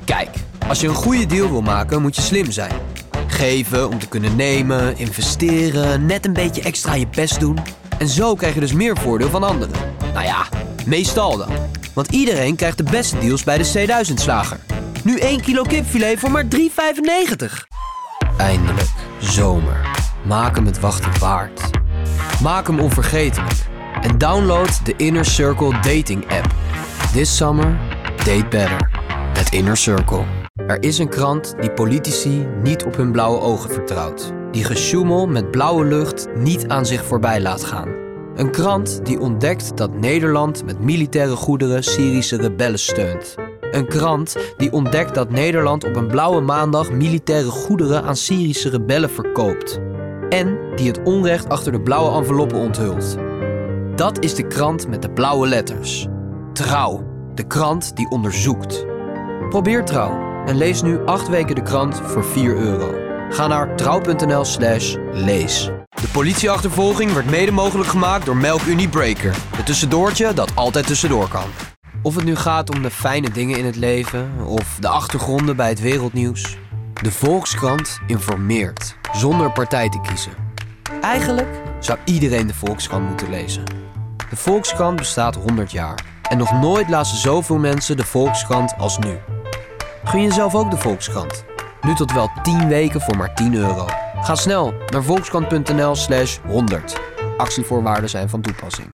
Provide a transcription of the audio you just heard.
Kijk, als je een goede deal wil maken, moet je slim zijn. Geven om te kunnen nemen, investeren, net een beetje extra je best doen. En zo krijg je dus meer voordeel van anderen. Nou ja, meestal dan. Want iedereen krijgt de beste deals bij de C1000-slager. Nu 1 kilo kipfilet voor maar €3,95. Eindelijk, zomer. Maak hem het wachten waard. Maak hem onvergetelijk. En download de Inner Circle dating app. This summer, date better. Met Inner Circle. Er is een krant die politici niet op hun blauwe ogen vertrouwt. Die gesjoemel met blauwe lucht niet aan zich voorbij laat gaan. Een krant die ontdekt dat Nederland met militaire goederen Syrische rebellen steunt. Een krant die ontdekt dat Nederland op een blauwe maandag militaire goederen aan Syrische rebellen verkoopt. En die het onrecht achter de blauwe enveloppen onthult. Dat is de krant met de blauwe letters. Trouw, de krant die onderzoekt. Probeer Trouw en lees nu 8 weken de krant voor €4. Ga naar trouw.nl/lees. De politieachtervolging werd mede mogelijk gemaakt door Melkunie Breaker. Het tussendoortje dat altijd tussendoor kan. Of het nu gaat om de fijne dingen in het leven of de achtergronden bij het wereldnieuws. De Volkskrant informeert, zonder partij te kiezen. Eigenlijk zou iedereen de Volkskrant moeten lezen. De Volkskrant bestaat 100 jaar. En nog nooit lazen zoveel mensen de Volkskrant als nu. Gun jezelf ook de Volkskrant. Nu tot wel 10 weken voor maar €10. Ga snel naar volkskrant.nl/100. Actievoorwaarden zijn van toepassing.